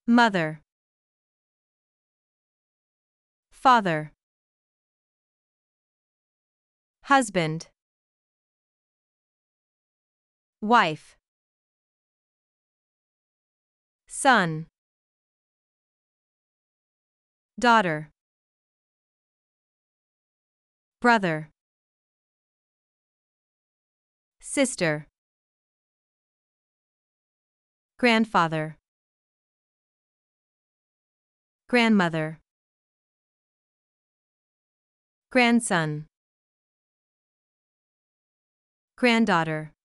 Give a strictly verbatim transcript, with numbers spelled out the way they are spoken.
Mother. Father. Husband. Wife. Son. Daughter. Brother. Sister. Grandfather. Grandmother. Grandson. Granddaughter.